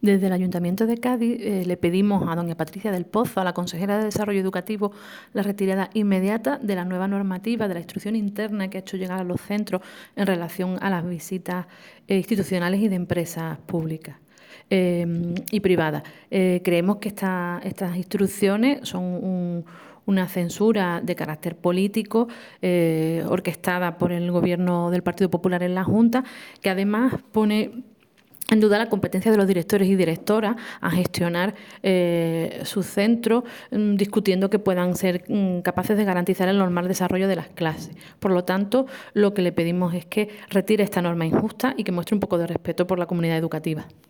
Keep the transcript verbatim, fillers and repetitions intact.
Desde el Ayuntamiento de Cádiz eh, le pedimos a doña Patricia del Pozo, a la consejera de Desarrollo Educativo, la retirada inmediata de la nueva normativa de la instrucción interna que ha hecho llegar a los centros en relación a las visitas eh, institucionales y de empresas públicas eh, y privadas. Eh, creemos que esta, estas instrucciones son un, una censura de carácter político eh, orquestada por el Gobierno del Partido Popular en la Junta, que además pone en duda la competencia de los directores y directoras a gestionar eh, sus centros, mmm, discutiendo que puedan ser mmm, capaces de garantizar el normal desarrollo de las clases. Por lo tanto, lo que le pedimos es que retire esta norma injusta y que muestre un poco de respeto por la comunidad educativa.